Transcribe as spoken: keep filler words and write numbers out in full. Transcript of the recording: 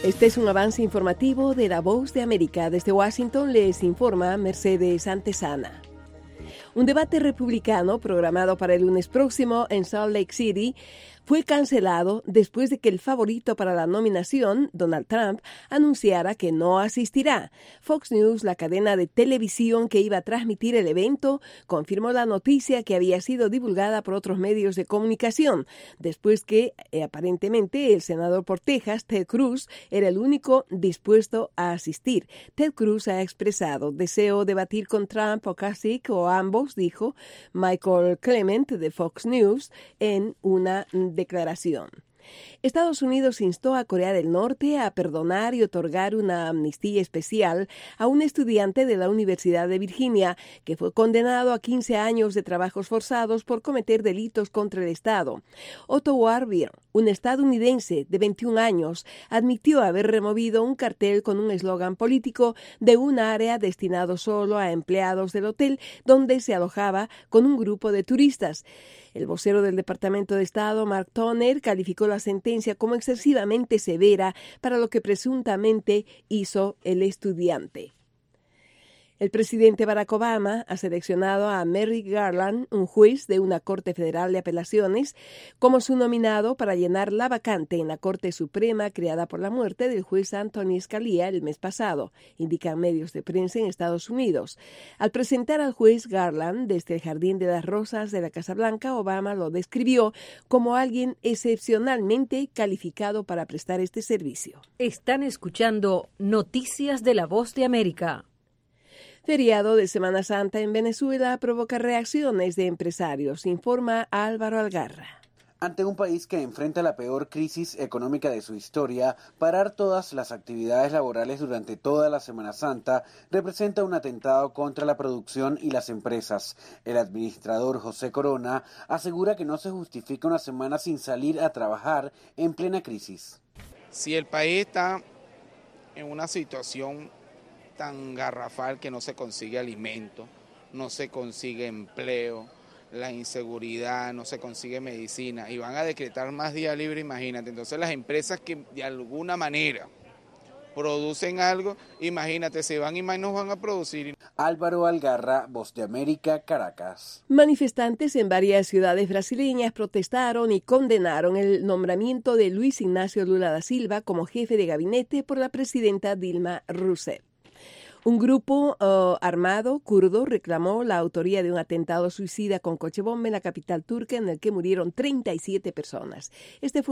Este es un avance informativo de La Voz de América. Desde Washington les informa Mercedes Antesana. Un debate republicano programado para el lunes próximo en Salt Lake City fue cancelado después de que el favorito para la nominación, Donald Trump, anunciara que no asistirá. Fox News, la cadena de televisión que iba a transmitir el evento, confirmó la noticia que había sido divulgada por otros medios de comunicación, después que eh, aparentemente el senador por Texas, Ted Cruz, era el único dispuesto a asistir. Ted Cruz ha expresado deseo de debatir con Trump o Kasich o ambos, dijo Michael Clement de Fox News en una declaración. Estados Unidos instó a Corea del Norte a perdonar y otorgar una amnistía especial a un estudiante de la Universidad de Virginia que fue condenado a quince años de trabajos forzados por cometer delitos contra el Estado. Otto Warmbier, un estadounidense de veintiún años, admitió haber removido un cartel con un eslogan político de un área destinado solo a empleados del hotel donde se alojaba con un grupo de turistas. El vocero del Departamento de Estado, Mark Toner, calificó la sentencia como excesivamente severa para lo que presuntamente hizo el estudiante. El presidente Barack Obama ha seleccionado a Merrick Garland, un juez de una Corte Federal de Apelaciones, como su nominado para llenar la vacante en la Corte Suprema creada por la muerte del juez Anthony Scalia el mes pasado, indican medios de prensa en Estados Unidos. Al presentar al juez Garland desde el Jardín de las Rosas de la Casa Blanca, Obama lo describió como alguien excepcionalmente calificado para prestar este servicio. Están escuchando Noticias de La Voz de América. Feriado de Semana Santa en Venezuela provoca reacciones de empresarios, informa Álvaro Algarra. Ante un país que enfrenta la peor crisis económica de su historia, parar todas las actividades laborales durante toda la Semana Santa representa un atentado contra la producción y las empresas. El administrador José Corona asegura que no se justifica una semana sin salir a trabajar en plena crisis. Si el país está en una situación tan garrafal que no se consigue alimento, no se consigue empleo, la inseguridad, no se consigue medicina y van a decretar más día libre, imagínate. Entonces las empresas que de alguna manera producen algo, imagínate, se van y más nos van a producir. Álvaro Algarra, Voz de América, Caracas. Manifestantes en varias ciudades brasileñas protestaron y condenaron el nombramiento de Luis Ignacio Lula da Silva como jefe de gabinete por la presidenta Dilma Rousseff. Un grupo uh, armado kurdo reclamó la autoría de un atentado suicida con coche bomba en la capital turca en el que murieron treinta y siete personas. Este fue